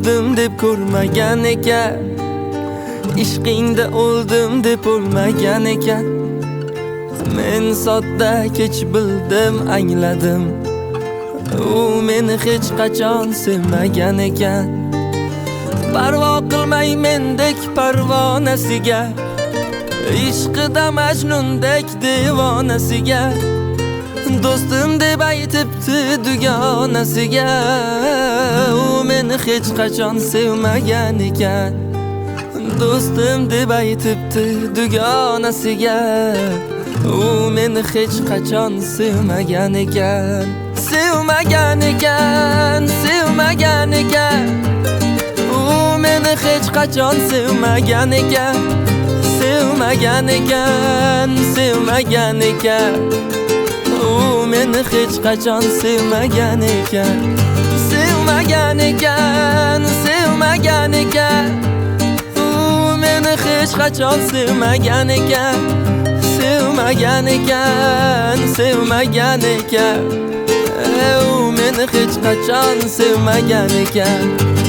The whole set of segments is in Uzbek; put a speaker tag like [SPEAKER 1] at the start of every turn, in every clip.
[SPEAKER 1] o'ldim deb ko'rmagan ekan, ishqingda o'ldim deb o'lmagan ekan. Men sodda kech bildim, angladim, u meni hech qachon sevmagan ekan. Parvo qilmay mendek parvonasiga, ishqida majnundek devonasiga, do'stim deb aytibdi dugonasiga, u meni hech qachon sevmagan ekan. Do'stim deb aytibdi dugonasiga, u meni hech qachon sevmagan ekan. Sevmagan ekan, sevmagan ekan, u meni hech qachon sevmagan ekan. Sevmagan ekan, sevmagan ekan, u meni hech qachon sevmagan ekan. Sevmagan ekan, sevmagan ekan, u meni hech qachon sevmagan ekan. Sevmagan ekan, sevmagan ekan, u meni hech qachon sevmagan ekan.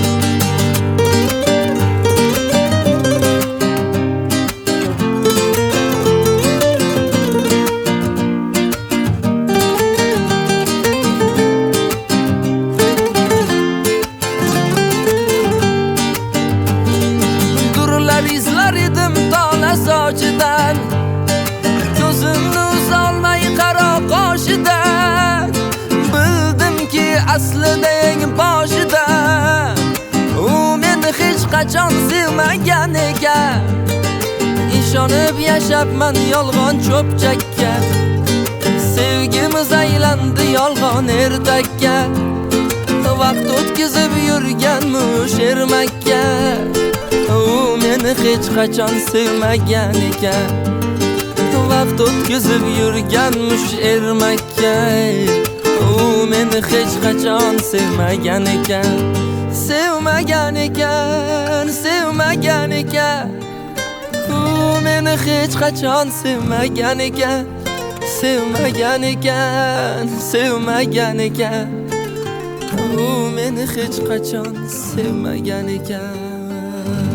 [SPEAKER 1] İzlar edim tola sochidan, ko'zimni uzolmay qaro qoshidan. Bildimki aslida eng boshidan u meni hech qachon sevmagan ekan. Ishonib yashapman yolg'on cho'pchakka, sevgimiz aylandi yolg'on ertakka. Vaqt o'tkazib yurganmish ermakka, u meni hech qachon sevmagan ekan. Vaqt o'tkazib yurganmish ermakka, u meni hech qachon sevmagan ekan. Sevmagan ekan, sevmagan ekan, u meni hech qachon sevmagan ekan. Sevmagan ekan, sevmagan ekan, u meni hech qachon sevmagan ekan.